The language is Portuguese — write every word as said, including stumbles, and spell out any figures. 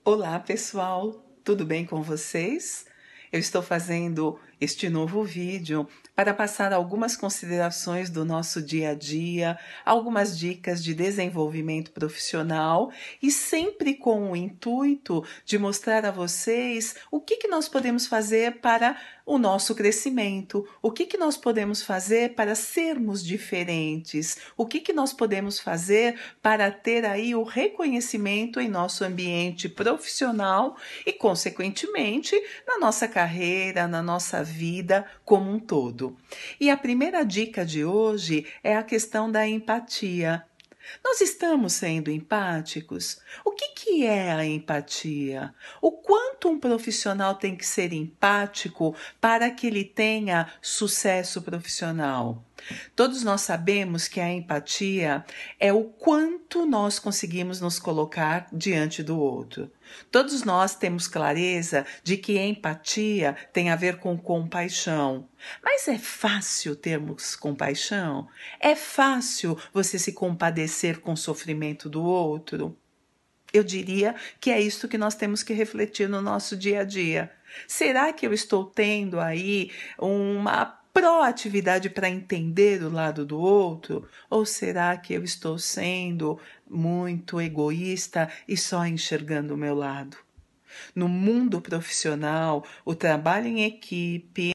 Olá, pessoal! Tudo bem com vocês? Eu estou fazendo este novo vídeo para passar algumas considerações do nosso dia a dia, algumas dicas de desenvolvimento profissional e sempre com o intuito de mostrar a vocês o que, que nós podemos fazer para o nosso crescimento, o que, que nós podemos fazer para sermos diferentes, o que, que nós podemos fazer para ter aí o reconhecimento em nosso ambiente profissional e, consequentemente, na nossa carreira, na nossa vida como um todo. E a primeira dica de hoje é a questão da empatia. Nós estamos sendo empáticos? O que, que é a empatia? O quanto um profissional tem que ser empático para que ele tenha sucesso profissional? Todos nós sabemos que a empatia é o quanto nós conseguimos nos colocar diante do outro. Todos nós temos clareza de que empatia tem a ver com compaixão. Mas é fácil termos compaixão? É fácil você se compadecer com o sofrimento do outro? Eu diria que é isso que nós temos que refletir no nosso dia a dia. Será que eu estou tendo aí uma proatividade para entender o lado do outro? Ou será que eu estou sendo muito egoísta e só enxergando o meu lado? No mundo profissional, o trabalho em equipe